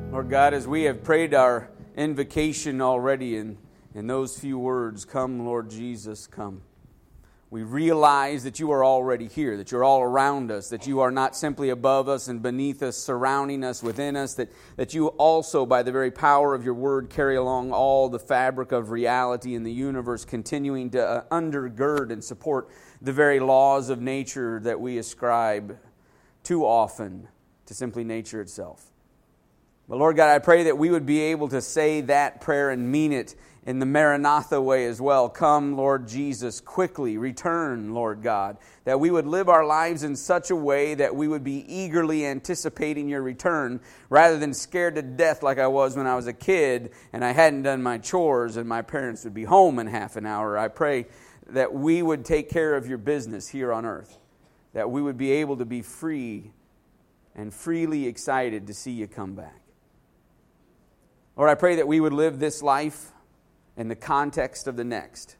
Lord God, as we have prayed our invocation already in those few words, come Lord Jesus, come. We realize that you are already here, that you're all around us, that you are not simply above us and beneath us, surrounding us, within us, that you also, by the very power of your word, carry along all the fabric of reality in the universe, continuing to undergird and support the very laws of nature that we ascribe too often to simply nature itself. But Lord God, I pray that we would be able to say that prayer and mean it in the Maranatha way as well. Come, Lord Jesus, quickly. Return, Lord God. That we would live our lives in such a way that we would be eagerly anticipating your return rather than scared to death like I was when I was a kid and I hadn't done my chores and my parents would be home in half an hour. I pray that we would take care of your business here on earth. That we would be able to be free and freely excited to see you come back. Lord, I pray that we would live this life in the context of the next.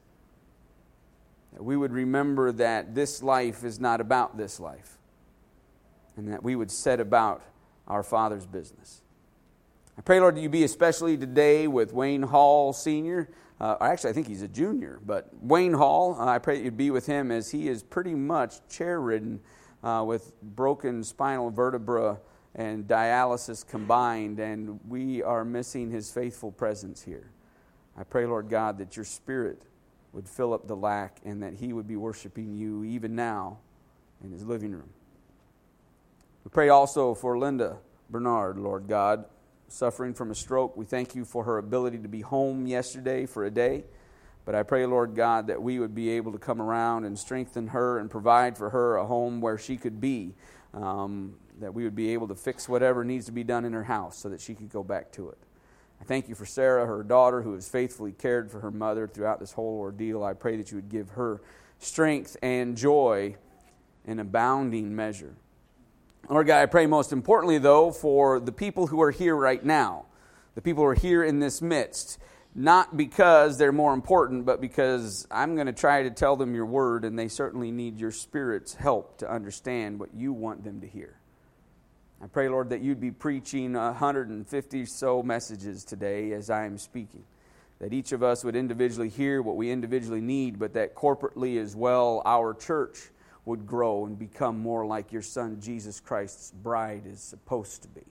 That we would remember that this life is not about this life. And that we would set about our Father's business. I pray, Lord, that you be especially today with Wayne Hall Sr. Actually, I think he's a junior. But Wayne Hall, I pray that you'd be with him as he is pretty much chair-ridden with broken spinal vertebra and dialysis combined, and we are missing his faithful presence here. I pray, Lord God, that your Spirit would fill up the lack and that he would be worshiping you even now in his living room. We pray also for Linda Bernard, Lord God, suffering from a stroke. We thank you for her ability to be home yesterday for a day. But I pray, Lord God, that we would be able to come around and strengthen her and provide for her a home where she could be. That we would be able to fix whatever needs to be done in her house so that she could go back to it. I thank you for Sarah, her daughter, who has faithfully cared for her mother throughout this whole ordeal. I pray that you would give her strength and joy in abounding measure. Lord God, I pray most importantly, though, for the people who are here right now, the people who are here in this midst, not because they're more important, but because I'm going to try to tell them your word, and they certainly need your Spirit's help to understand what you want them to hear. I pray, Lord, that you'd be preaching 150 so messages today as I am speaking. That each of us would individually hear what we individually need, but that corporately as well, our church would grow and become more like your Son, Jesus Christ's bride is supposed to be.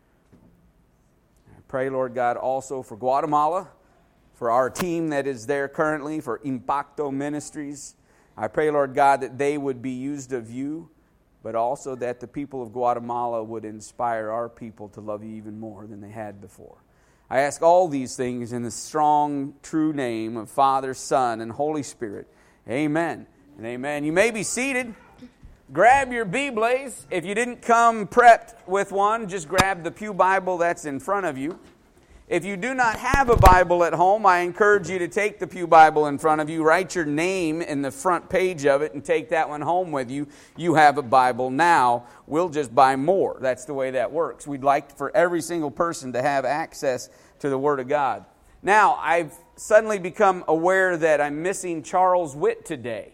I pray, Lord God, also for Guatemala, for our team that is there currently, for Impacto Ministries. I pray, Lord God, that they would be used of you, but also that the people of Guatemala would inspire our people to love you even more than they had before. I ask all these things in the strong, true name of Father, Son, and Holy Spirit. Amen and amen. You may be seated. Grab your B-Blaze. If you didn't come prepped with one, just grab the Pew Bible that's in front of you. If you do not have a Bible at home, I encourage you to take the Pew Bible in front of you, write your name in the front page of it, and take that one home with you. You have a Bible now. We'll just buy more. That's the way that works. We'd like for every single person to have access to the Word of God. Now, I've suddenly become aware that I'm missing Charles Witt today.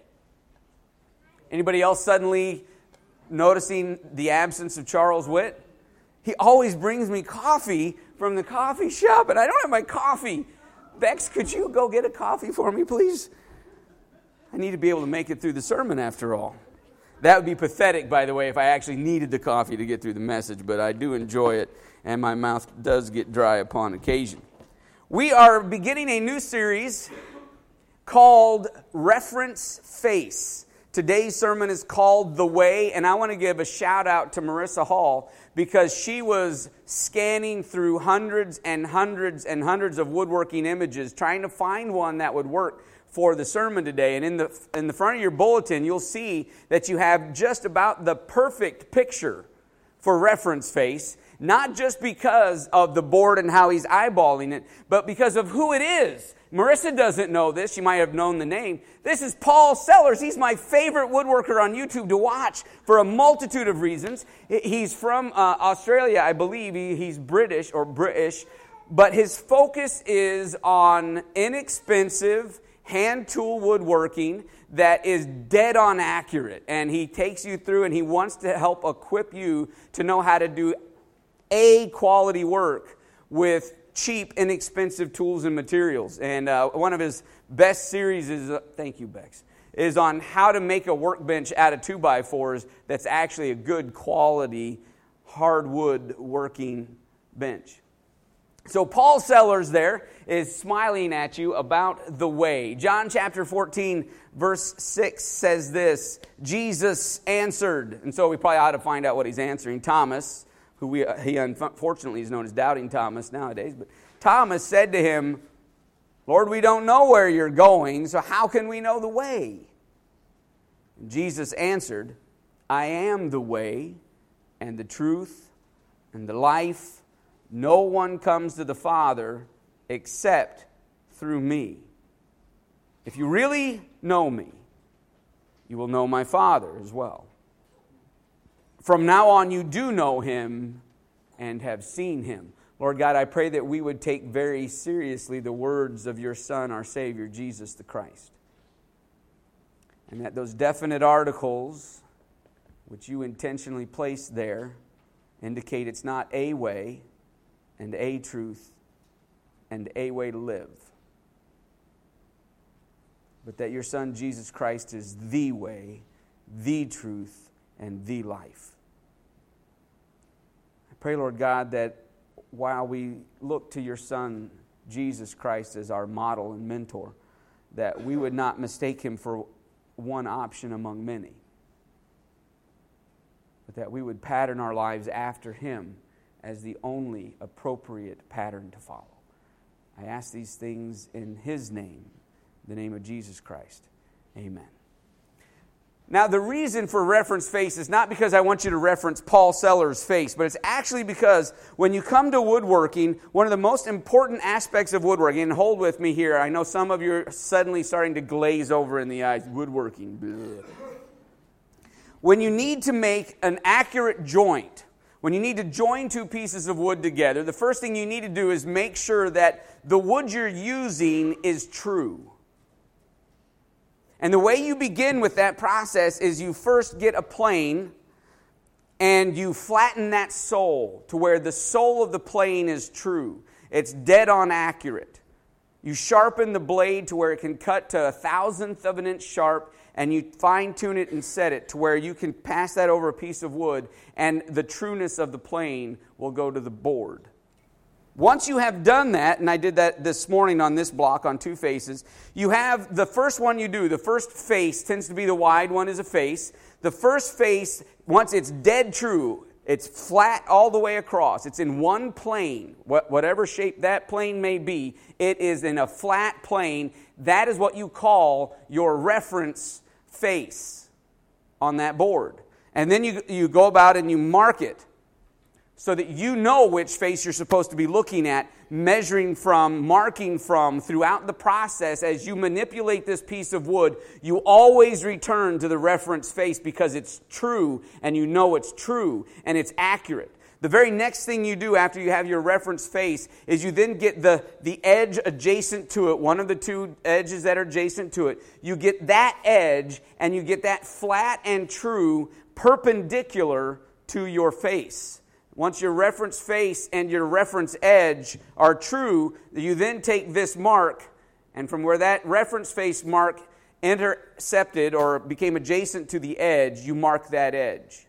Anybody else suddenly noticing the absence of Charles Witt? He always brings me coffee from the coffee shop, and I don't have my coffee. Bex, could you go get a coffee for me, please? I need to be able to make it through the sermon after all. That would be pathetic, by the way, if I actually needed the coffee to get through the message, but I do enjoy it, and my mouth does get dry upon occasion. We are beginning a new series called Reference Face. Today's sermon is called The Way, and I want to give a shout out to Marissa Hall because she was scanning through hundreds and hundreds and hundreds of woodworking images trying to find one that would work for the sermon today. And in the front of your bulletin, you'll see that you have just about the perfect picture for Reference Face, not just because of the board and how he's eyeballing it, but because of who it is. Marissa doesn't know this. She might have known the name. This is Paul Sellers. He's my favorite woodworker on YouTube to watch for a multitude of reasons. He's from Australia, I believe. He's British, but his focus is on inexpensive hand tool woodworking that is dead on accurate. And he takes you through and he wants to help equip you to know how to do A, quality work, with cheap, inexpensive tools and materials. And one of his best series is, thank you, Bex, is on how to make a workbench out of 2x4s that's actually a good quality hardwood working bench. So Paul Sellers there is smiling at you about the way. John chapter 14, verse 6 says this, Jesus answered. And so we probably ought to find out what he's answering. Thomas, who he unfortunately is known as Doubting Thomas nowadays, but Thomas said to him, Lord, we don't know where you're going, so how can we know the way? And Jesus answered, I am the way and the truth and the life. No one comes to the Father except through me. If you really know me, you will know my Father as well. From now on, you do know him and have seen him. Lord God, I pray that we would take very seriously the words of your Son, our Savior, Jesus the Christ. And that those definite articles, which you intentionally placed there, indicate it's not a way, and a truth, and a way to live. But that your Son, Jesus Christ, is the way, the truth, and the life. I pray, Lord God, that while we look to your Son, Jesus Christ, as our model and mentor, that we would not mistake him for one option among many, but that we would pattern our lives after him as the only appropriate pattern to follow. I ask these things in his name, the name of Jesus Christ. Amen. Now, the reason for reference face is not because I want you to reference Paul Sellers' face, but it's actually because when you come to woodworking, one of the most important aspects of woodworking, and hold with me here, I know some of you are suddenly starting to glaze over in the eyes, woodworking. Bleh. When you need to make an accurate joint, when you need to join two pieces of wood together, the first thing you need to do is make sure that the wood you're using is true. And the way you begin with that process is you first get a plane and you flatten that sole to where the sole of the plane is true. It's dead on accurate. You sharpen the blade to where it can cut to 1/1000th of an inch sharp, and you fine-tune it and set it to where you can pass that over a piece of wood, and the trueness of the plane will go to the board. Once you have done that, and I did that this morning on this block on two faces, you have the first one you do. The first face tends to be the wide one is a face. The first face, once it's dead true, it's flat all the way across. It's in one plane, whatever shape that plane may be. It is in a flat plane. That is what you call your reference face on that board. And then you go about and you mark it so that you know which face you're supposed to be looking at, measuring from, marking from. Throughout the process, as you manipulate this piece of wood, you always return to the reference face because it's true, and you know it's true, and it's accurate. The very next thing you do after you have your reference face is you then get the edge adjacent to it, one of the two edges that are adjacent to it. You get that edge, and you get that flat and true perpendicular to your face. Once your reference face and your reference edge are true, you then take this mark, and from where that reference face mark intercepted or became adjacent to the edge, you mark that edge.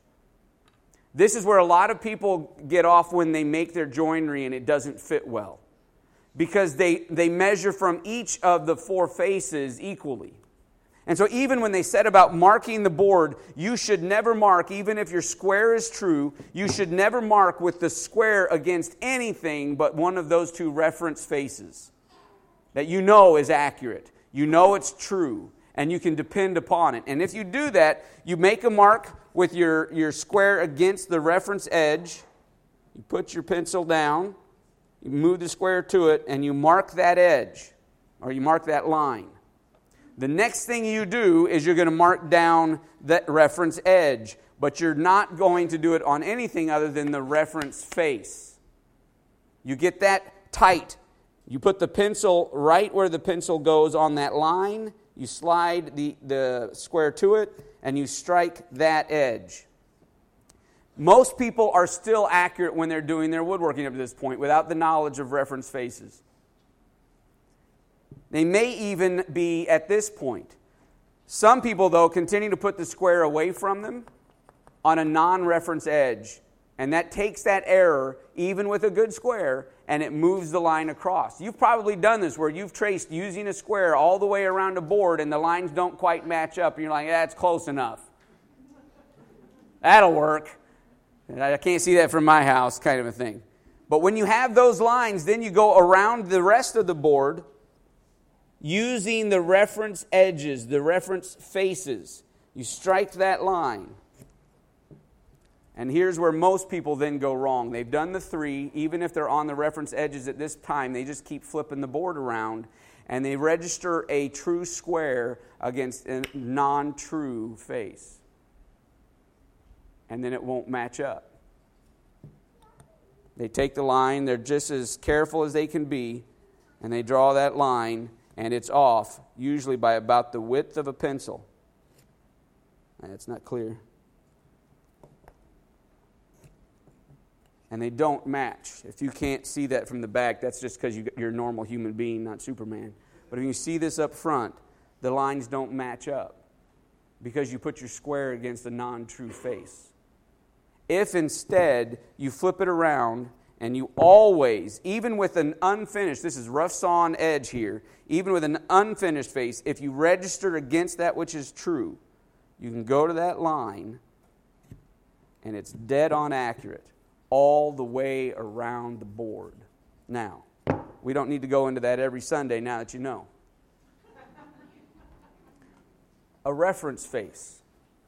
This is where a lot of people get off when they make their joinery and it doesn't fit well, because they measure from each of the four faces equally. And so even when they said about marking the board, you should never mark, even if your square is true, you should never mark with the square against anything but one of those two reference faces that you know is accurate. You know it's true, and you can depend upon it. And if you do that, you make a mark with your square against the reference edge. You put your pencil down, you move the square to it, and you mark that edge, or you mark that line. The next thing you do is you're going to mark down that reference edge, but you're not going to do it on anything other than the reference face. You get that tight. You put the pencil right where the pencil goes on that line. You slide the square to it, and you strike that edge. Most people are still accurate when they're doing their woodworking up to this point without the knowledge of reference faces. They may even be at this point. Some people, though, continue to put the square away from them on a non-reference edge. And that takes that error, even with a good square, and it moves the line across. You've probably done this where you've traced using a square all the way around a board and the lines don't quite match up. And you're like, that's close enough. That'll work. I can't see that from my house, kind of a thing. But when you have those lines, then you go around the rest of the board using the reference edges, the reference faces. You strike that line. And here's where most people then go wrong. They've done the 3, even if they're on the reference edges at this time, they just keep flipping the board around, and they register a true square against a non-true face. And then it won't match up. They take the line, they're just as careful as they can be, and they draw that line, and it's off, usually by about the width of a pencil. That's not clear. And they don't match. If you can't see that from the back, that's just because you're a normal human being, not Superman. But if you see this up front, the lines don't match up because you put your square against a non-true face. If instead you flip it around and you always, even with an unfinished, this is rough sawn edge here, even with an unfinished face, if you register against that which is true, you can go to that line and it's dead on accurate all the way around the board. Now, we don't need to go into that every Sunday now that you know. A reference face.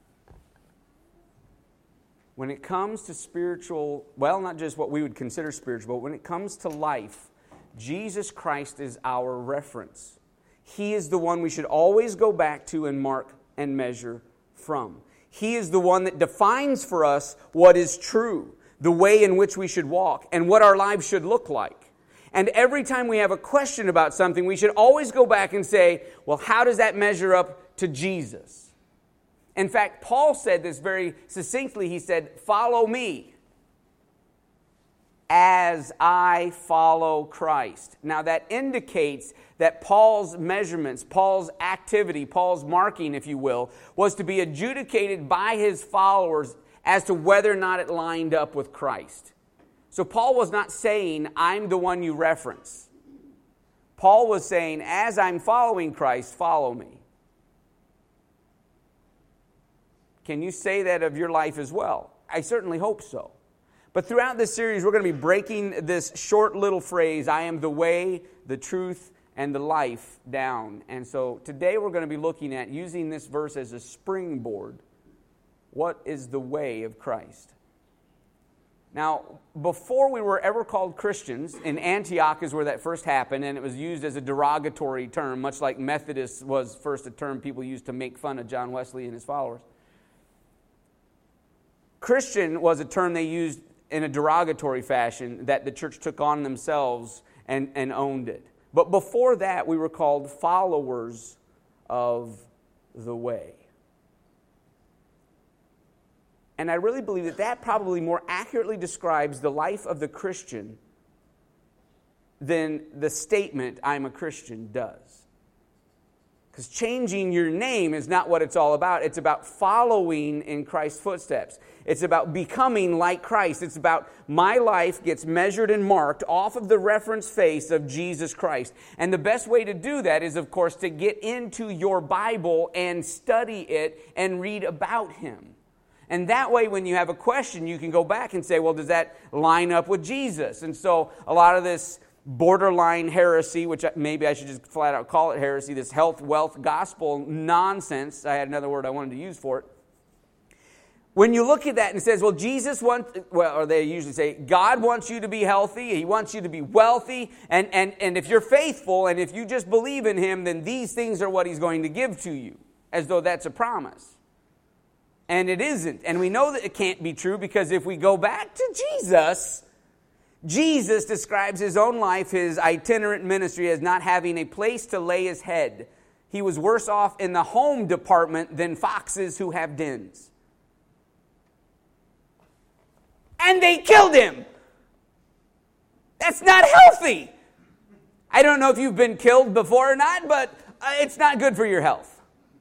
When it comes to spiritual, well, not just what we would consider spiritual, but when it comes to life, Jesus Christ is our reference. He is the one we should always go back to and mark and measure from. He is the one that defines for us what is true, the way in which we should walk, and what our lives should look like. And every time we have a question about something, we should always go back and say, well, how does that measure up to Jesus? In fact, Paul said this very succinctly. He said, follow me as I follow Christ. Now that indicates that Paul's measurements, Paul's activity, Paul's marking, if you will, was to be adjudicated by his followers as to whether or not it lined up with Christ. So Paul was not saying, I'm the one you reference. Paul was saying, as I'm following Christ, follow me. Can you say that of your life as well? I certainly hope so. But throughout this series, we're going to be breaking this short little phrase, I am the way, the truth, and the life down. And so today we're going to be looking at using this verse as a springboard. What is the way of Christ? Now, before we were ever called Christians, in Antioch is where that first happened, and it was used as a derogatory term, much like Methodist was first a term people used to make fun of John Wesley and his followers. Christian was a term they used in a derogatory fashion that the church took on themselves and owned it. But before that, we were called followers of the way. And I really believe that that probably more accurately describes the life of the Christian than the statement, I'm a Christian, does. Because changing your name is not what it's all about. It's about following in Christ's footsteps. It's about becoming like Christ. It's about my life gets measured and marked off of the reference face of Jesus Christ. And the best way to do that is, of course, to get into your Bible and study it and read about Him. And that way, when you have a question, you can go back and say, well, does that line up with Jesus? And so a lot of this borderline heresy, which maybe I should just flat out call it heresy, this health, wealth, gospel nonsense, I had another word I wanted to use for it. When you look at that and it says, well, or they usually say, God wants you to be healthy, He wants you to be wealthy, and if you're faithful and if you just believe in Him, then these things are what He's going to give to you, as though that's a promise. And it isn't. And we know that it can't be true because if we go back to Jesus, Jesus describes His own life, His itinerant ministry, as not having a place to lay His head. He was worse off in the home department than foxes who have dens. and they killed him. That's not healthy. I don't know if you've been killed before or not, but it's not good for your health.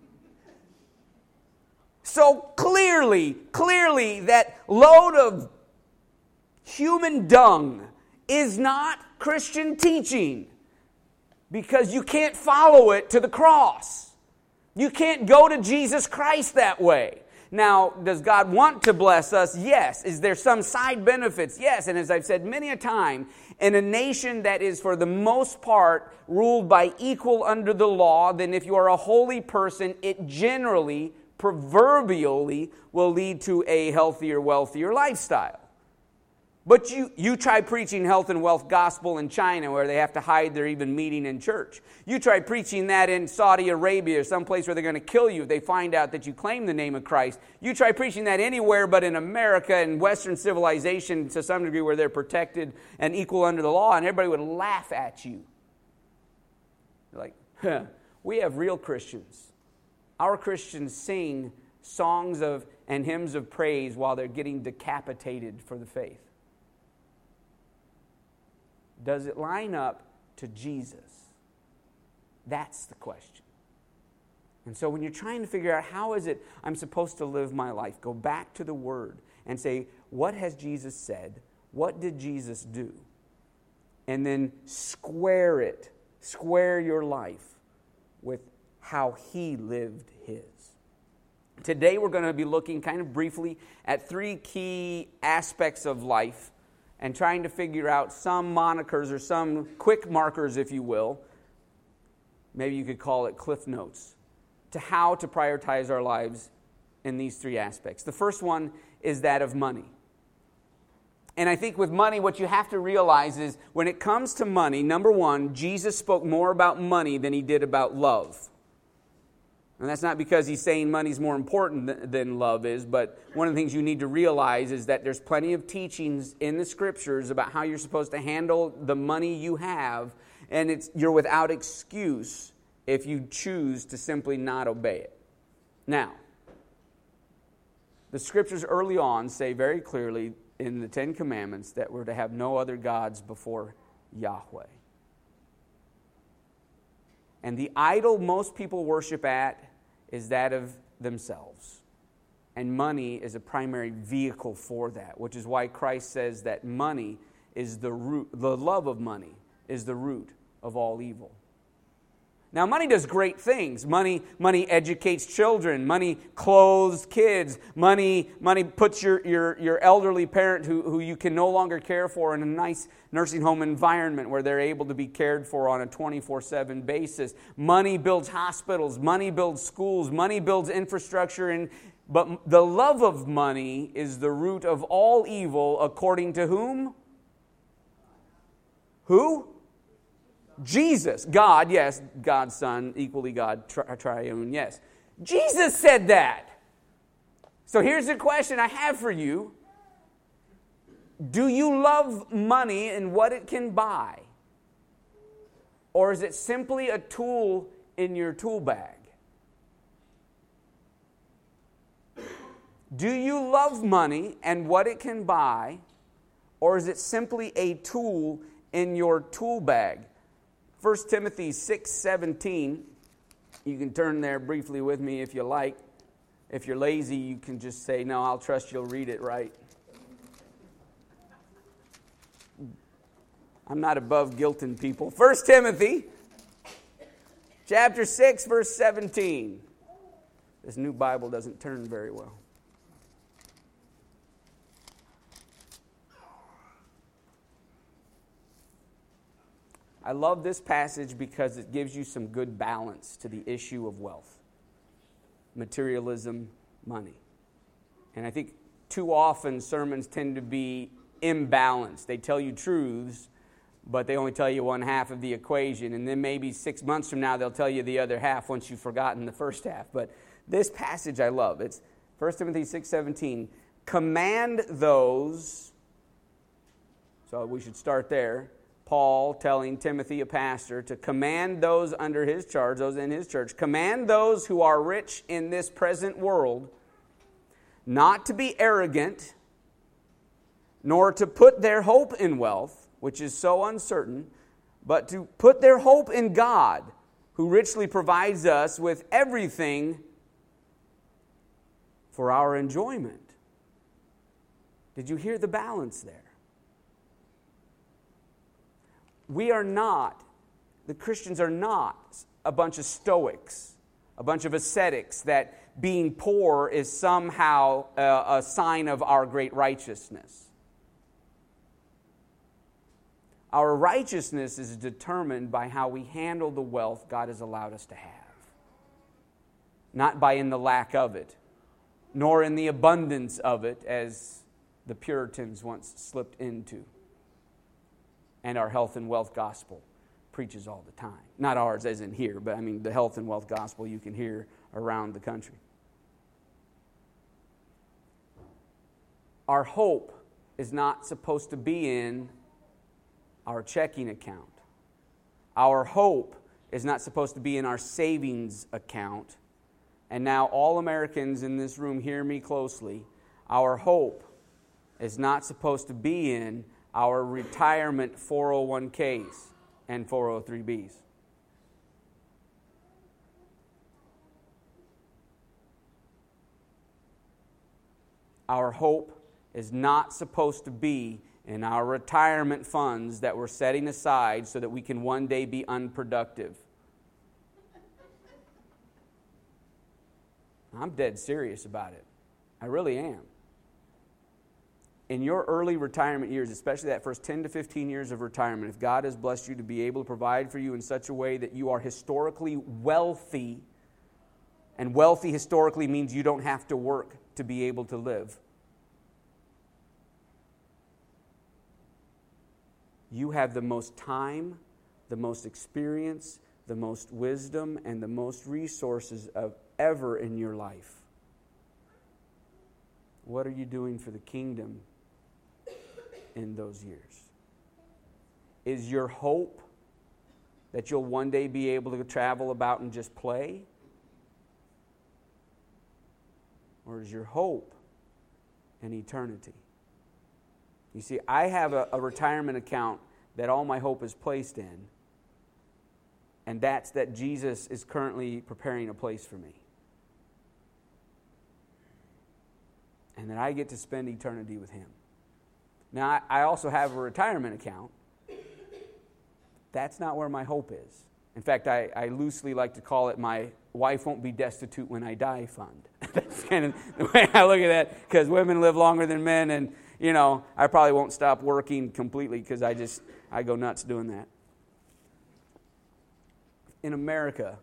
So clearly, that load of human dung is not Christian teaching, because you can't follow it to the cross. You can't go to Jesus Christ that way. Now, does God want to bless us? Yes. Is there some side benefits? Yes. And as I've said many a time, in a nation that is for the most part ruled by equal under the law, then if you are a holy person, it generally, proverbially, will lead to a healthier, wealthier lifestyle. But you try preaching health and wealth gospel in China, where they have to hide their even meeting in church. You try preaching that in Saudi Arabia, or someplace where they're going to kill you if they find out that you claim the name of Christ. You try preaching that anywhere but in America and Western civilization to some degree, where they're protected and equal under the law, and everybody would laugh at you. Like, we have real Christians. Our Christians sing songs of and hymns of praise while they're getting decapitated for the faith. Does it line up to Jesus? That's the question. And so when you're trying to figure out how is it I'm supposed to live my life, go back to the Word and say, what has Jesus said? What did Jesus do? And then square your life with how He lived His. Today we're going to be looking kind of briefly at 3 key aspects of life, and trying to figure out some monikers or some quick markers, if you will. Maybe you could call it cliff notes to how to prioritize our lives in these 3 aspects. The first one is that of money. And I think with money, what you have to realize is when it comes to money, number one, Jesus spoke more about money than He did about love. And that's not because He's saying money's more important than love is, but one of the things you need to realize is that there's plenty of teachings in the Scriptures about how you're supposed to handle the money you have, and you're without excuse if you choose to simply not obey it. Now, the Scriptures early on say very clearly in the 10 Commandments that we're to have no other gods before Yahweh. And the idol most people worship at is that of themselves. And money is a primary vehicle for that, which is why Christ says that money is the root, the love of money is the root of all evil. Now, money does great things. Money educates children. Money clothes kids. Money puts your elderly parent who you can no longer care for in a nice nursing home environment where they're able to be cared for on a 24/7 basis. Money builds hospitals. Money builds schools. Money builds infrastructure. But the love of money is the root of all evil, according to whom? Who? Jesus, God, yes, God's Son, equally God, triune, yes. Jesus said that. So here's the question I have for you. Do you love money and what it can buy? Or is it simply a tool in your tool bag? Do you love money and what it can buy? Or is it simply a tool in your tool bag? 1 Timothy 6:17, you can turn there briefly with me if you like. If you're lazy, you can just say, no, I'll trust you'll read it right. I'm not above guilting people. 1 Timothy chapter 6, verse 17. This new Bible doesn't turn very well. I love this passage because it gives you some good balance to the issue of wealth, materialism, money. And I think too often sermons tend to be imbalanced. They tell you truths, but they only tell you one half of the equation. And then maybe 6 months from now, they'll tell you the other half once you've forgotten the first half. But this passage I love. It's 1 Timothy 6:17. Command those, so we should start there. Paul telling Timothy, a pastor, to command those under his charge, those in his church, command those who are rich in this present world not to be arrogant, nor to put their hope in wealth, which is so uncertain, but to put their hope in God, who richly provides us with everything for our enjoyment. Did you hear the balance there? The Christians are not a bunch of stoics, a bunch of ascetics, that being poor is somehow a sign of our great righteousness. Our righteousness is determined by how we handle the wealth God has allowed us to have. Not by in the lack of it, nor in the abundance of it, as the Puritans once slipped into. And our health and wealth gospel preaches all the time. Not ours as in here, but I mean the health and wealth gospel you can hear around the country. Our hope is not supposed to be in our checking account. Our hope is not supposed to be in our savings account. And now all Americans in this room hear me closely. Our hope is not supposed to be in our retirement 401ks and 403bs. Our hope is not supposed to be in our retirement funds that we're setting aside so that we can one day be unproductive. I'm dead serious about it. I really am. In your early retirement years, especially that first 10 to 15 years of retirement, if God has blessed you to be able to provide for you in such a way that you are historically wealthy, and wealthy historically means you don't have to work to be able to live, you have the most time, the most experience, the most wisdom, and the most resources of ever in your life. What are you doing for the kingdom in those years? Is your hope that you'll one day be able to travel about and just play? Or is your hope in eternity? You see, I have a retirement account that all my hope is placed in, and that's that Jesus is currently preparing a place for me. And that I get to spend eternity with Him. Now, I also have a retirement account. That's not where my hope is. In fact, I loosely like to call it my wife won't be destitute when I die fund. That's kind of the way I look at that, because women live longer than men, and, you know, I probably won't stop working completely because I go nuts doing that. In America,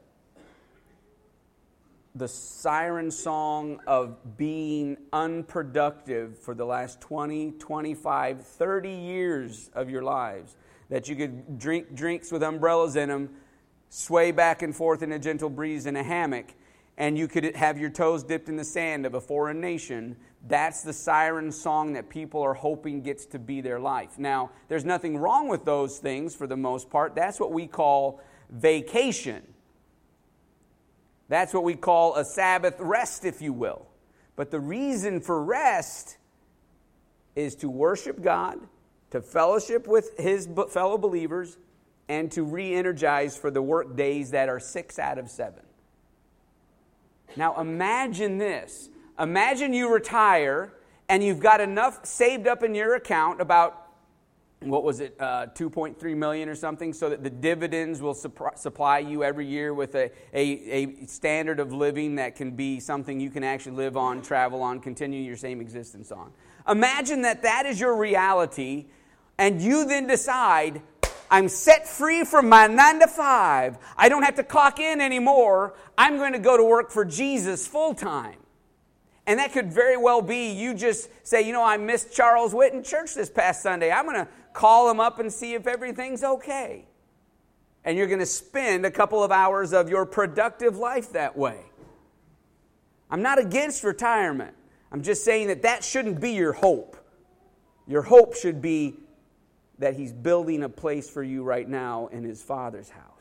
the siren song of being unproductive for the last 20, 25, 30 years of your lives, that you could drink drinks with umbrellas in them, sway back and forth in a gentle breeze in a hammock, and you could have your toes dipped in the sand of a foreign nation. That's the siren song that people are hoping gets to be their life. Now, there's nothing wrong with those things for the most part. That's what we call vacation. That's what we call a Sabbath rest, if you will. But the reason for rest is to worship God, to fellowship with His fellow believers, and to re-energize for the work days that are 6 out of 7. Now imagine this. Imagine you retire and you've got enough saved up in your account, about, what was it, $2.3 million or something, so that the dividends will supply you every year with a standard of living that can be something you can actually live on, travel on, continue your same existence on. Imagine that is your reality, and you then decide, I'm set free from my 9 to 5. I don't have to clock in anymore. I'm going to go to work for Jesus full time. And that could very well be you just say, you know, I missed Charles Witt in church this past Sunday. I'm going to call him up and see if everything's okay. And you're going to spend a couple of hours of your productive life that way. I'm not against retirement. I'm just saying that shouldn't be your hope. Your hope should be that He's building a place for you right now in His Father's house.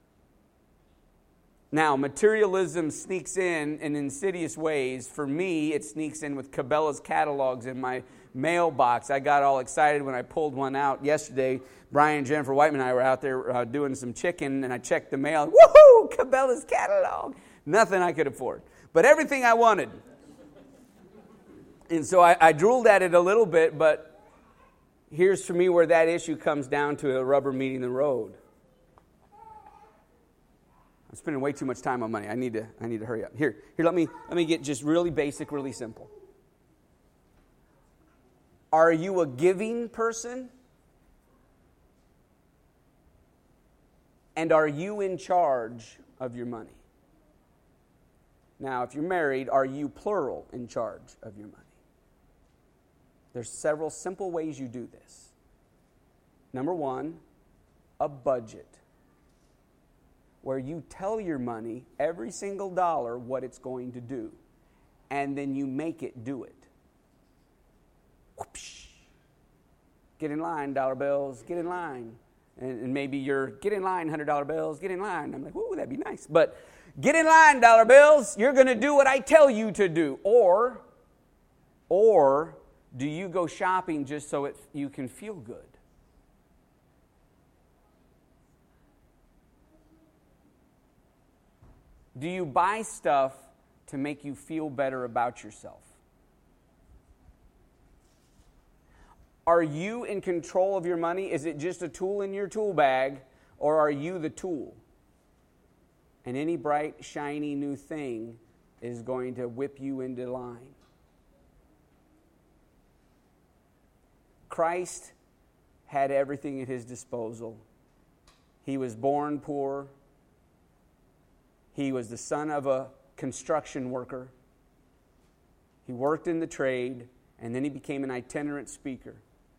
Now, materialism sneaks in insidious ways. For me, it sneaks in with Cabela's catalogs in my mailbox. I got all excited when I pulled one out yesterday. Brian and Jennifer Whiteman and I were out there doing some chicken, and I checked the mail. Woohoo! Cabela's catalog. Nothing I could afford, but everything I wanted. And so I drooled at it a little bit, but here's for me where that issue comes down to a rubber meeting the road. I'm spending way too much time on money. I need to hurry up. Here, let me get just really basic, really simple. Are you a giving person? And are you in charge of your money? Now, if you're married, are you plural in charge of your money? There's several simple ways you do this. Number one, a budget, where you tell your money every single dollar what it's going to do, and then you make it do it. Whoopsh. Get in line, dollar bills, get in line. And maybe you're, get in line, $100 bills, get in line. I'm like, ooh, that'd be nice. But get in line, dollar bills, you're going to do what I tell you to do. Or do you go shopping just so you can feel good? Do you buy stuff to make you feel better about yourself? Are you in control of your money? Is it just a tool in your tool bag, or are you the tool? And any bright, shiny new thing is going to whip you into line. Christ had everything at his disposal. He was born poor. He was the son of a construction worker. He worked in the trade, and then he became an itinerant speaker.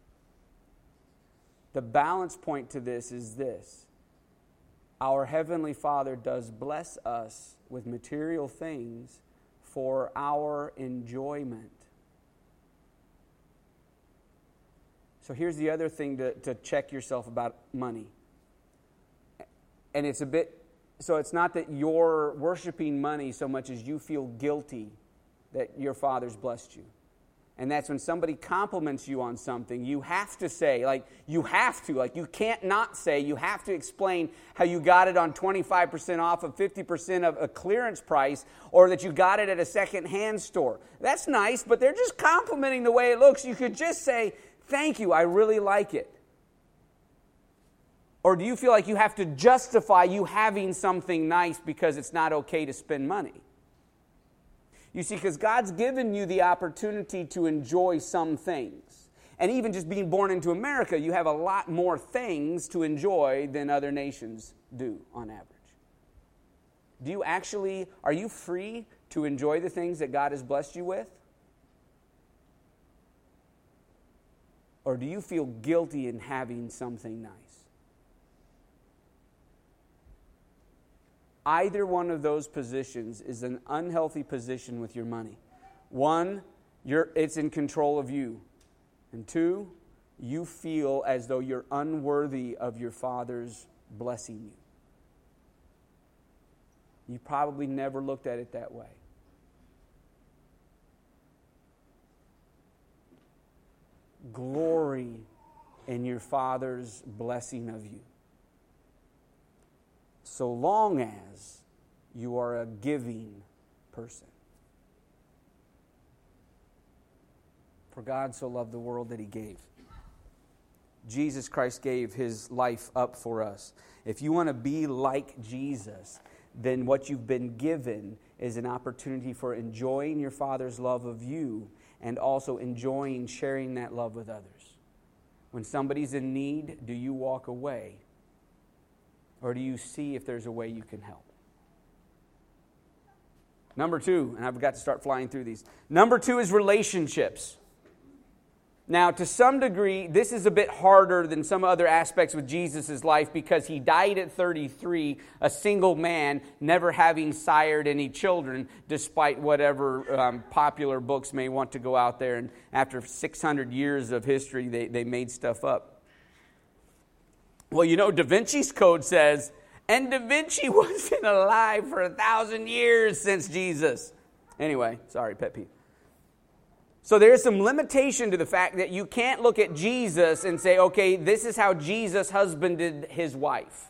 The balance point to this is this. Our Heavenly Father does bless us with material things for our enjoyment. So here's the other thing to check yourself about money. And it's it's not that you're worshiping money so much as you feel guilty that your Father's blessed you. And that's when somebody compliments you on something, you have to say, you can't not say, you have to explain how you got it on 25% off of 50% of a clearance price, or that you got it at a second-hand store. That's nice, but they're just complimenting the way it looks. You could just say, thank you, I really like it. Or do you feel like you have to justify you having something nice because it's not okay to spend money? You see, because God's given you the opportunity to enjoy some things. And even just being born into America, you have a lot more things to enjoy than other nations do on average. Are you free to enjoy the things that God has blessed you with? Or do you feel guilty in having something nice? Either one of those positions is an unhealthy position with your money. One, it's in control of you. And two, you feel as though you're unworthy of your Father's blessing you. You probably never looked at it that way. Glory in your Father's blessing of you, so long as you are a giving person. For God so loved the world that He gave. Jesus Christ gave His life up for us. If you want to be like Jesus, then what you've been given is an opportunity for enjoying your Father's love of you and also enjoying sharing that love with others. When somebody's in need, do you walk away? Or do you see if there's a way you can help? Number two, and I've got to start flying through these. Number two is relationships. Now, to some degree, this is a bit harder than some other aspects with Jesus' life because He died at 33, a single man, never having sired any children, despite whatever popular books may want to go out there. And after 600 years of history, they made stuff up. Well, Da Vinci's Code says, and Da Vinci wasn't alive for 1,000 years since Jesus. Anyway, sorry, pet peeve. So there's some limitation to the fact that you can't look at Jesus and say, okay, this is how Jesus husbanded his wife.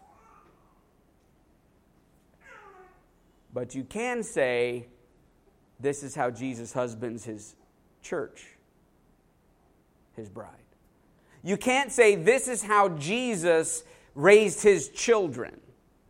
But you can say, this is how Jesus husbands his church, his bride. You can't say, this is how Jesus raised his children.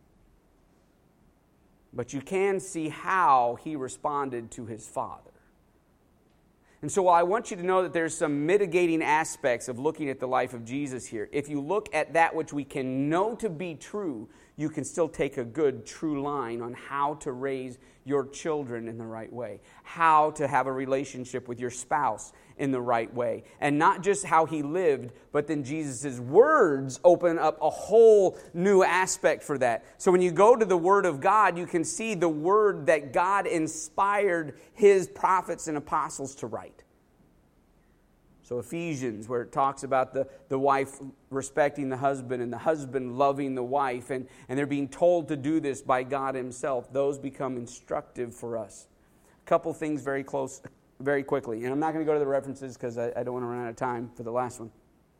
But you can see how he responded to his Father. And so I want you to know that there's some mitigating aspects of looking at the life of Jesus here. If you look at that which we can know to be true, you can still take a good, true line on how to raise your children in the right way, how to have a relationship with your spouse in the right way. And not just how he lived, but then Jesus' words open up a whole new aspect for that. So when you go to the Word of God, you can see the word that God inspired his prophets and apostles to write. So Ephesians, where it talks about the wife respecting the husband and the husband loving the wife, and they're being told to do this by God himself, those become instructive for us. A couple things very quickly. And I'm not going to go to the references because I don't want to run out of time for the last one.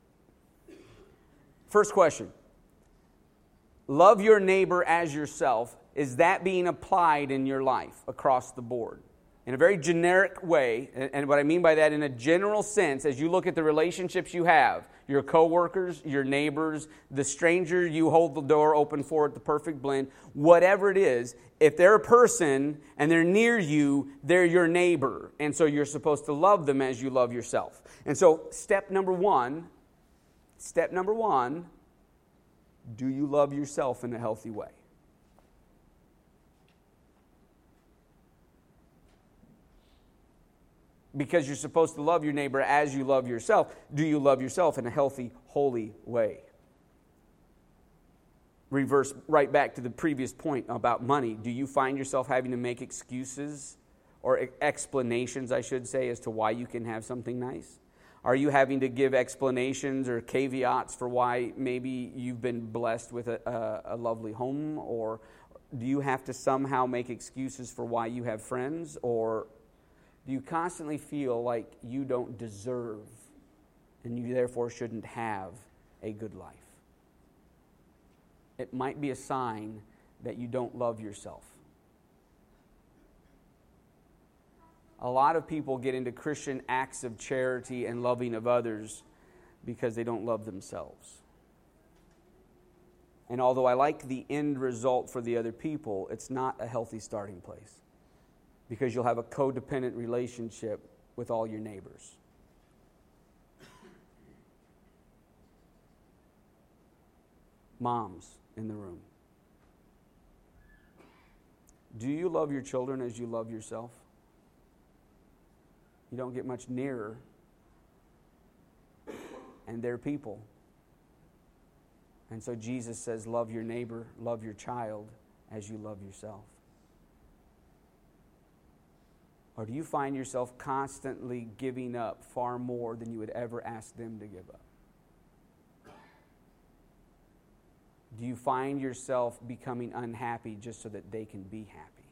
First question. Love your neighbor as yourself. Is that being applied in your life across the board? In a very generic way, and what I mean by that in a general sense, as you look at the relationships you have, your coworkers, your neighbors, the stranger you hold the door open for at the Perfect Blend, whatever it is, if they're a person and they're near you, they're your neighbor. And so you're supposed to love them as you love yourself. And so step number one, do you love yourself in a healthy way? Because you're supposed to love your neighbor as you love yourself. Do you love yourself in a healthy, holy way? Reverse right back to the previous point about money. Do you find yourself having to make excuses or explanations, I should say, as to why you can have something nice? Are you having to give explanations or caveats for why maybe you've been blessed with a lovely home? Or do you have to somehow make excuses for why you have friends? Or do you constantly feel like you don't deserve and you therefore shouldn't have a good life? It might be a sign that you don't love yourself. A lot of people get into Christian acts of charity and loving of others because they don't love themselves. And although I like the end result for the other people, it's not a healthy starting place. Because you'll have a codependent relationship with all your neighbors. Moms in the room. Do you love your children as you love yourself? You don't get much nearer. And they're people. And so Jesus says, love your neighbor, love your child as you love yourself. Or do you find yourself constantly giving up far more than you would ever ask them to give up? Do you find yourself becoming unhappy just so that they can be happy?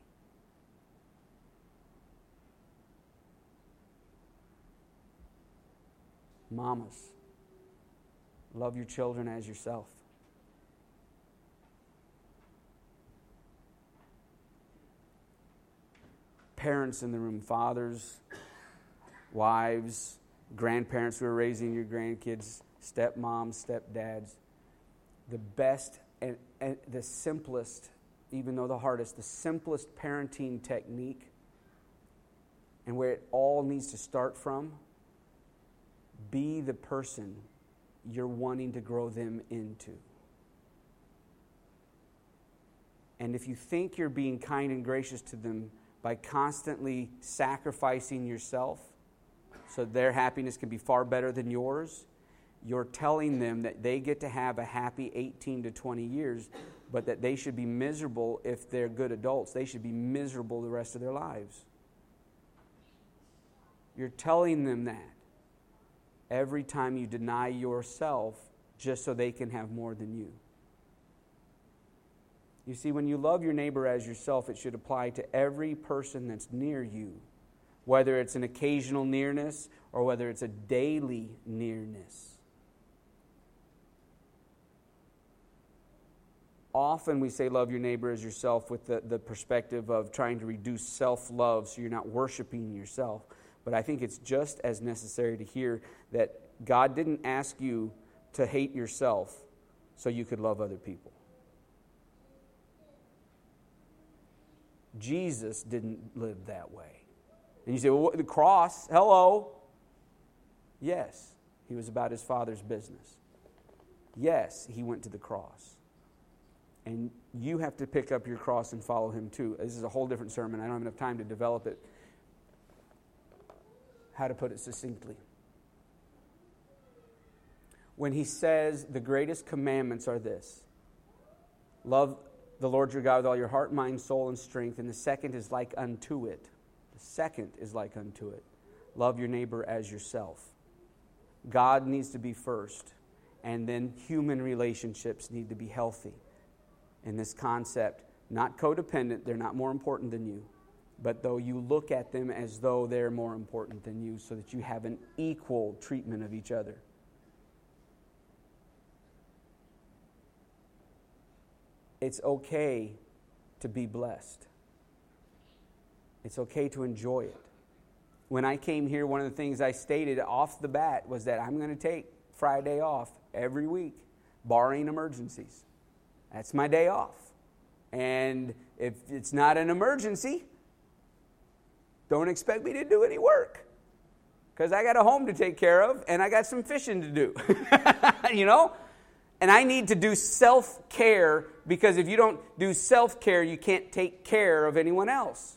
Mamas, love your children as yourself. Parents in the room, fathers, wives, grandparents who are raising your grandkids, stepmoms, stepdads. The best and the simplest, even though the hardest, the simplest parenting technique and where it all needs to start from, be the person you're wanting to grow them into. And if you think you're being kind and gracious to them by constantly sacrificing yourself so their happiness can be far better than yours, you're telling them that they get to have a happy 18 to 20 years, but that they should be miserable if they're good adults. They should be miserable the rest of their lives. You're telling them that every time you deny yourself just so they can have more than you. You see, when you love your neighbor as yourself, it should apply to every person that's near you. whether it's an occasional nearness or whether it's a daily nearness. Often we say love your neighbor as yourself with the perspective of trying to reduce self-love so you're not worshiping yourself. But I think it's just as necessary to hear that God didn't ask you to hate yourself so you could love other people. Jesus didn't live that way. And you say, well, the cross, hello. Yes, he was about his Father's business. Yes, he went to the cross. And you have to pick up your cross and follow him too. This is a whole different sermon. I don't have enough time to develop it. How to put it succinctly. When he says the greatest commandments are this: love the Lord your God with all your heart, mind, soul, and strength. And the second is like unto it. The second is like unto it. Love your neighbor as yourself. God needs to be first. And then human relationships need to be healthy. In this concept, not codependent, they're not more important than you. But though you look at them as though they're more important than you, so that you have an equal treatment of each other. It's okay to be blessed. It's okay to enjoy it. When I came here, one of the things I stated off the bat was that I'm going to take Friday off every week, barring emergencies. That's my day off. And if it's not an emergency, don't expect me to do any work. Because I got a home to take care of and I got some fishing to do. You know? And I need to do self-care, because if you don't do self-care, you can't take care of anyone else.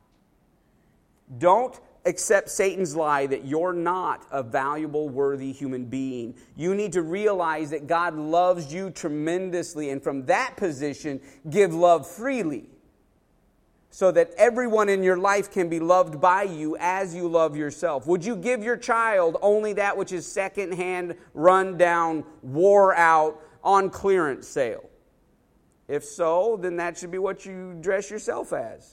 Don't accept Satan's lie that you're not a valuable, worthy human being. You need to realize that God loves you tremendously, and from that position, give love freely, so that everyone in your life can be loved by you as you love yourself. Would you give your child only that which is secondhand, run down, wore out, on clearance sale? If so, then that should be what you dress yourself as.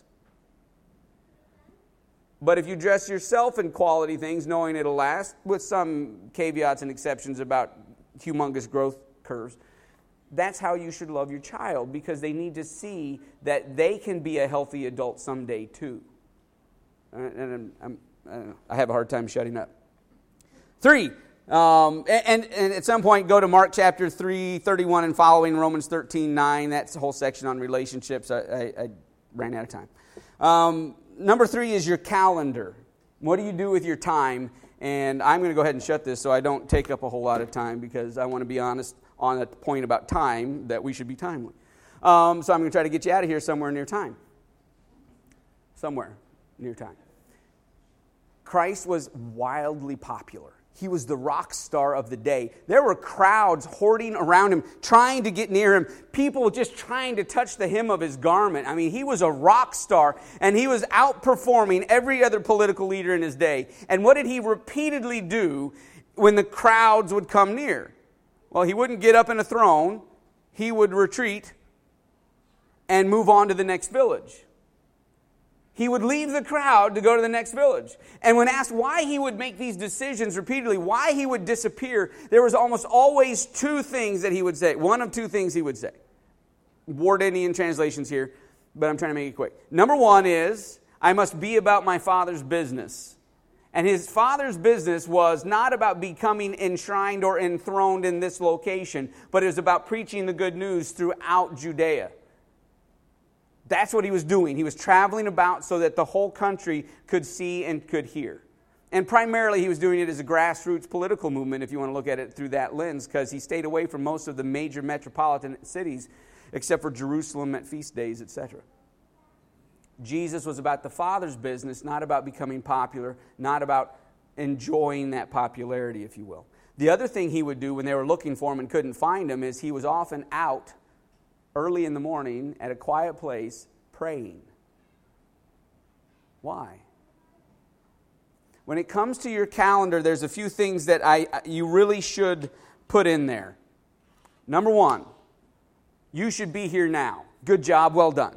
But if you dress yourself in quality things, knowing it'll last, with some caveats and exceptions about humongous growth curves, that's how you should love your child, because they need to see that they can be a healthy adult someday too. And I have a hard time shutting up. 3, and at some point go to Mark chapter 3, 31 and following, Romans 13, 9. That's the whole section on relationships. I ran out of time. Number 3 is your calendar. What do you do with your time? And I'm going to go ahead and shut this so I don't take up a whole lot of time, because I want to be honest on a point about time, that we should be timely. So I'm going to try to get you out of here somewhere near time. Somewhere near time. Christ was wildly popular. He was the rock star of the day. There were crowds hoarding around him, trying to get near him. People just trying to touch the hem of his garment. I mean, he was a rock star, and he was outperforming every other political leader in his day. And what did he repeatedly do when the crowds would come near? Well, he wouldn't get up in a throne. He would retreat and move on to the next village. He would leave the crowd to go to the next village. And when asked why he would make these decisions repeatedly, why he would disappear, there was almost always 2 things that he would say. One of 2 things he would say. Ward Indian translations here, but I'm trying to make it quick. Number 1 is, I must be about my Father's business. And his Father's business was not about becoming enshrined or enthroned in this location, but it was about preaching the good news throughout Judea. That's what he was doing. He was traveling about so that the whole country could see and could hear. And primarily he was doing it as a grassroots political movement, if you want to look at it through that lens, because he stayed away from most of the major metropolitan cities, except for Jerusalem at feast days, etc. Jesus was about the Father's business, not about becoming popular, not about enjoying that popularity, if you will. The other thing he would do when they were looking for him and couldn't find him is he was often out early in the morning at a quiet place praying. Why? When it comes to your calendar, there's a few things that you really should put in there. Number 1, you should be here now. Good job, well done.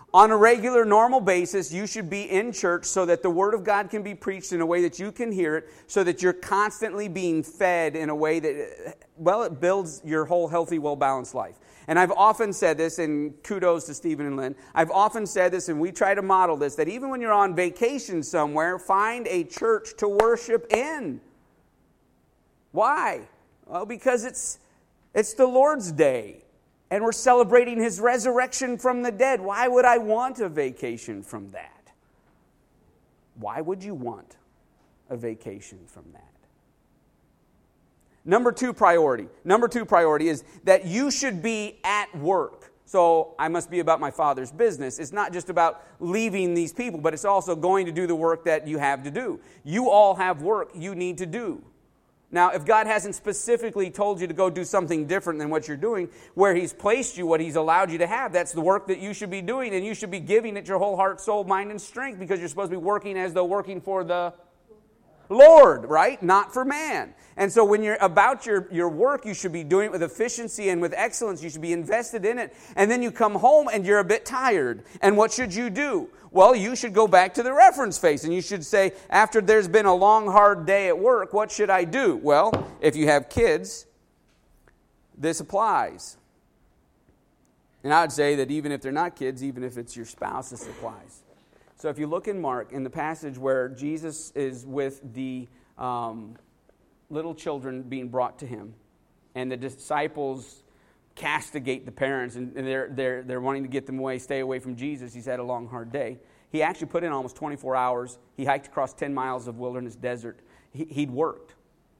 On a regular, normal basis, you should be in church so that the Word of God can be preached in a way that you can hear it, so that you're constantly being fed in a way that, well, it builds your whole healthy, well-balanced life. And I've often said this, and kudos to Stephen and Lynn, I've often said this, and we try to model this, that even when you're on vacation somewhere, find a church to worship in. Why? Well, because it's the Lord's Day. And we're celebrating His resurrection from the dead. Why would I want a vacation from that? Why would you want a vacation from that? Number two priority is that you should be at work. So I must be about my Father's business. It's not just about leaving these people, but it's also going to do the work that you have to do. You all have work you need to do. Now, if God hasn't specifically told you to go do something different than what you're doing, where He's placed you, what He's allowed you to have, that's the work that you should be doing, and you should be giving it your whole heart, soul, mind, and strength, because you're supposed to be working as though working for the Lord, right? Not for man. And so when you're about your work, you should be doing it with efficiency and with excellence. You should be invested in it. And then you come home and you're a bit tired. And what should you do? Well, you should go back to the reference face and you should say, after there's been a long, hard day at work, what should I do? Well, if you have kids, this applies. And I would say that even if they're not kids, even if it's your spouse, this applies. So if you look in Mark, in the passage where Jesus is with the little children being brought to Him, and the disciples castigate the parents, and they're wanting to get them away, stay away from Jesus. He's had a long, hard day. He actually put in almost 24 hours. He hiked across 10 miles of wilderness desert. He'd worked.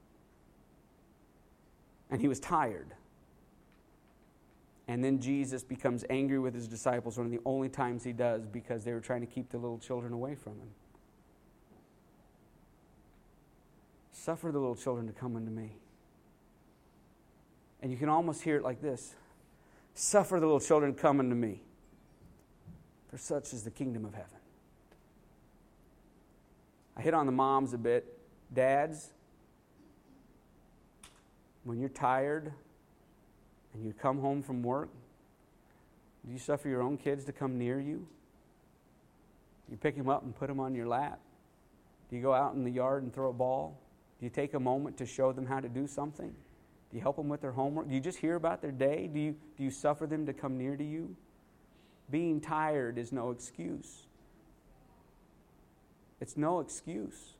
And he was tired. And then Jesus becomes angry with His disciples, one of the only times He does, because they were trying to keep the little children away from Him. Suffer the little children to come unto me. And you can almost hear it like this. Suffer the little children to come unto me, for such is the kingdom of heaven. I hit on the moms a bit. Dads, when you're tired and you come home from work, do you suffer your own kids to come near you? You pick them up and put them on your lap? Do you go out in the yard and throw a ball? Do you take a moment to show them how to do something? Do you help them with their homework? Do you just hear about their day? Do you suffer them to come near to you? Being tired is no excuse. It's no excuse.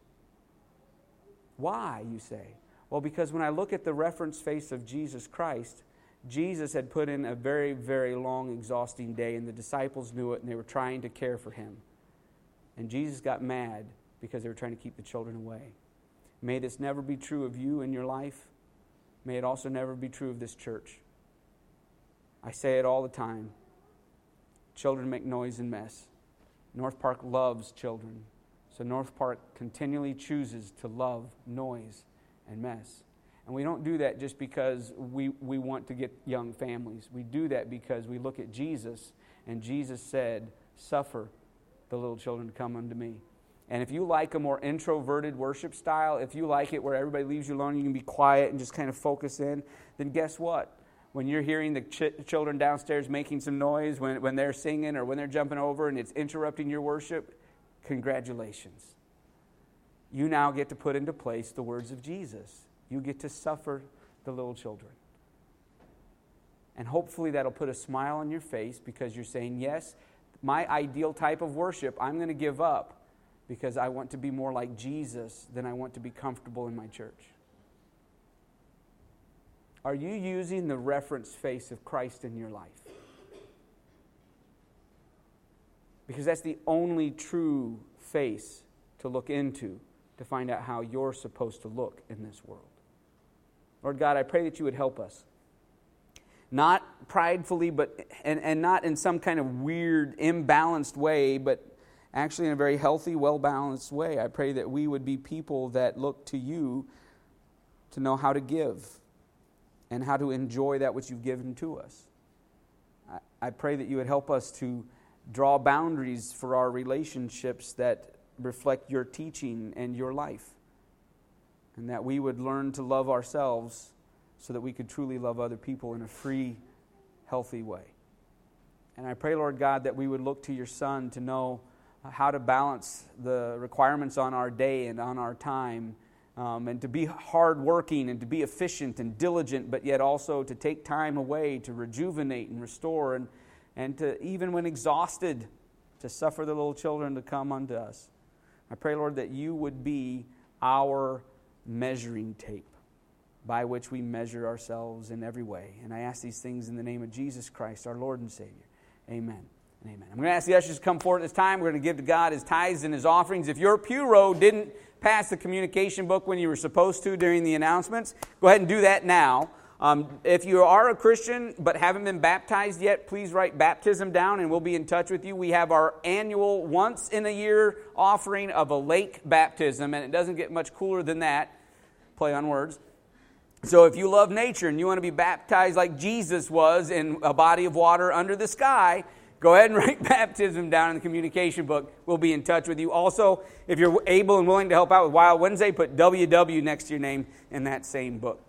Why, you say? Well, because when I look at the reference face of Jesus Christ, Jesus had put in a very, very long, exhausting day, and the disciples knew it, and they were trying to care for Him. And Jesus got mad because they were trying to keep the children away. May this never be true of you in your life. May it also never be true of this church. I say it all the time. Children make noise and mess. North Park loves children. So North Park continually chooses to love noise and mess. And we don't do that just because we want to get young families. We do that because we look at Jesus, and Jesus said, suffer the little children to come unto me. And if you like a more introverted worship style, if you like it where everybody leaves you alone, you can be quiet and just kind of focus in, then guess what? When you're hearing the children downstairs making some noise, when they're singing or when they're jumping over and it's interrupting your worship, congratulations. You now get to put into place the words of Jesus. You get to suffer the little children. And hopefully that'll put a smile on your face because you're saying, yes, my ideal type of worship, I'm going to give up because I want to be more like Jesus than I want to be comfortable in my church. Are you using the reference face of Christ in your life? Because that's the only true face to look into to find out how you're supposed to look in this world. Lord God, I pray that you would help us. Not pridefully, but and not in some kind of weird, imbalanced way, but actually in a very healthy, well-balanced way. I pray that we would be people that look to you to know how to give and how to enjoy that which you've given to us. I pray that you would help us to draw boundaries for our relationships that reflect your teaching and your life. And that we would learn to love ourselves so that we could truly love other people in a free, healthy way. And I pray, Lord God, that we would look to your Son to know how to balance the requirements on our day and on our time, and to be hardworking and to be efficient and diligent, but yet also to take time away to rejuvenate and restore, and to, even when exhausted, to suffer the little children to come unto us. I pray, Lord, that you would be our measuring tape by which we measure ourselves in every way. And I ask these things in the name of Jesus Christ, our Lord and Savior. Amen and amen. I'm going to ask the ushers to come forward at this time. We're going to give to God His tithes and His offerings. If your pew row didn't pass the communication book when you were supposed to during the announcements, go ahead and do that now. If you are a Christian but haven't been baptized yet, please write baptism down and we'll be in touch with you. We have our annual once-in-a-year offering of a lake baptism, and it doesn't get much cooler than that. Play on words. So if you love nature and you want to be baptized like Jesus was in a body of water under the sky, go ahead and write baptism down in the communication book. We'll be in touch with you. Also, if you're able and willing to help out with Wild Wednesday, put WW next to your name in that same book.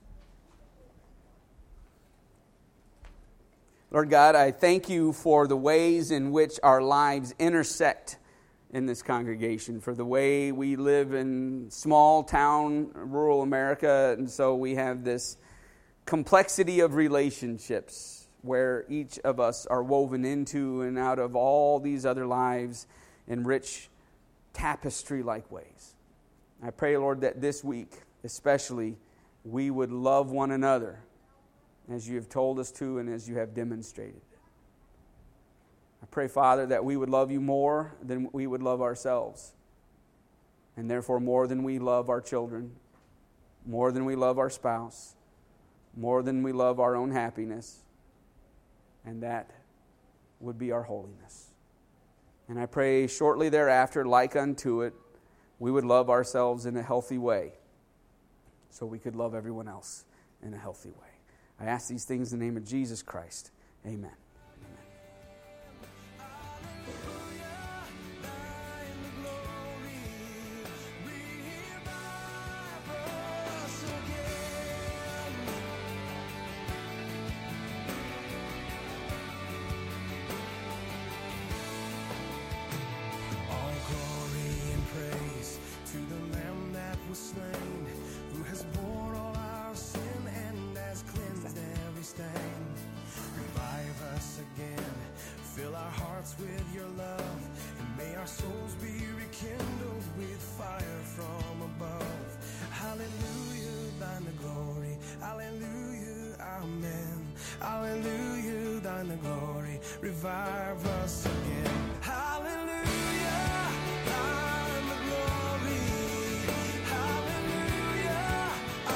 Lord God, I thank you for the ways in which our lives intersect in this congregation, for the way we live in small town, rural America, and so we have this complexity of relationships where each of us are woven into and out of all these other lives in rich tapestry-like ways. I pray, Lord, that this week especially we would love one another as you have told us to and as you have demonstrated. I pray, Father, that we would love you more than we would love ourselves, and therefore more than we love our children, more than we love our spouse, more than we love our own happiness, and that would be our holiness. And I pray shortly thereafter, like unto it, we would love ourselves in a healthy way so we could love everyone else in a healthy way. I ask these things in the name of Jesus Christ. Amen. With your love, and may our souls be rekindled with fire from above. Hallelujah, thine the glory. Hallelujah, amen. Hallelujah, thine the glory. Revive us again. Hallelujah, thine the glory. Hallelujah,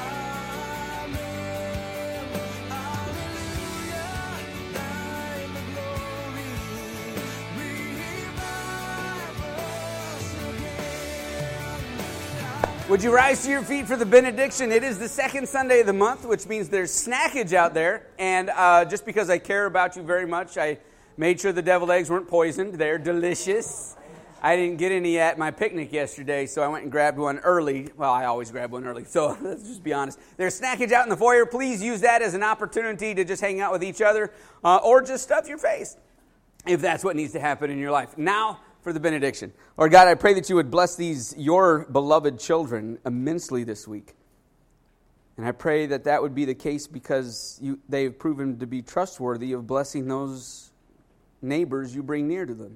amen. Hallelujah, thine the glory. Would you rise to your feet for the benediction? It is the second Sunday of the month, which means there's snackage out there. And just because I care about you very much, I made sure the deviled eggs weren't poisoned. They're delicious. I didn't get any at my picnic yesterday, so I went and grabbed one early. Well, I always grab one early, so let's just be honest. There's snackage out in the foyer. Please use that as an opportunity to just hang out with each other or just stuff your face if that's what needs to happen in your life. Now, for the benediction. Lord God, I pray that you would bless these, your beloved children, immensely this week. And I pray that that would be the case because they've proven to be trustworthy of blessing those neighbors you bring near to them.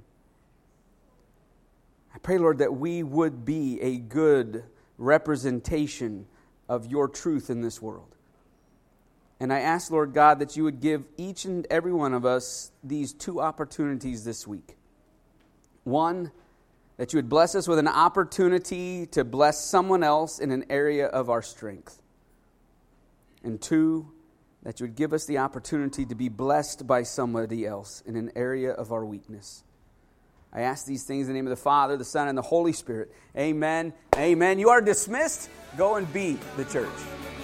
I pray, Lord, that we would be a good representation of your truth in this world. And I ask, Lord God, that you would give each and every one of us these two opportunities this week. One, that you would bless us with an opportunity to bless someone else in an area of our strength. And two, that you would give us the opportunity to be blessed by somebody else in an area of our weakness. I ask these things in the name of the Father, the Son, and the Holy Spirit. Amen. Amen. You are dismissed. Go and be the church.